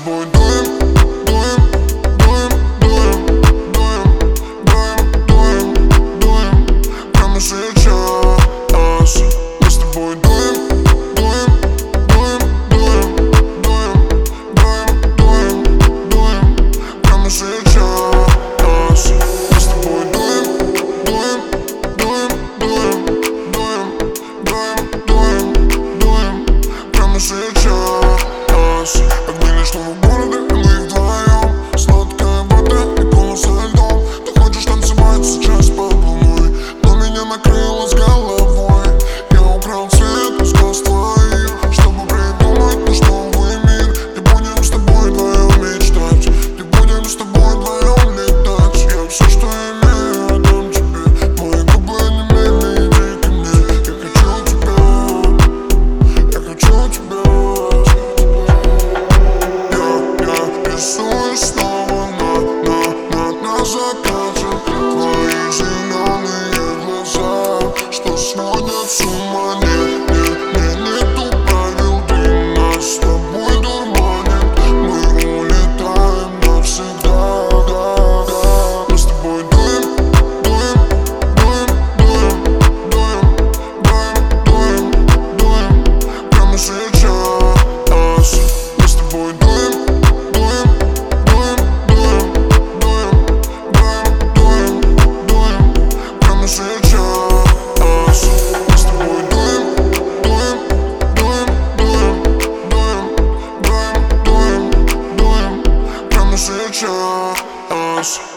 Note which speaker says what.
Speaker 1: тобой дуем, дуем, дуем, дуем, дуем, дуем, дуем, дуем прямо сейчас. Мы с тобой дуем, дуем, дуем, дуем, дуем, дуем, дуем, дуем прямо сейчас. Мы с тобой дуем, дуем, дуем, дуем, дуем, дуем, дуем, дуем прямо сейчас. Огни ночного города, и мы вдвоем. Сладкая вода и полос со льдом. Ты хочешь танцевать сейчас под луной, но меня накрыло с головой. Я украл цвет из глаз твоих, чтобы придумать наш новый мир. И будем с тобой вдвоем мечтать, и будем с тобой вдвоем летать. Я все, что имею, отдам тебе. Мои губы онемели, иди ко мне. Я хочу тебя. Рисую снова на закате твои зеленые глаза, что сводят с ума. Нету правил, ты нас с тобой дурманит. Мы улетаем навсегда. Мы с тобой дуем, дуем, дуем, дуем, дуем, дуем, дуем, дуем прямо сейчас. Мы с тобой дуем, дуем, дуем, дуем, дуем, дуем, дуем, дуем прямо сейчас. Мы с тобой дуем, дуем, дуем, дуем, дуем, дуем, дуем, дуем прямо сейчас.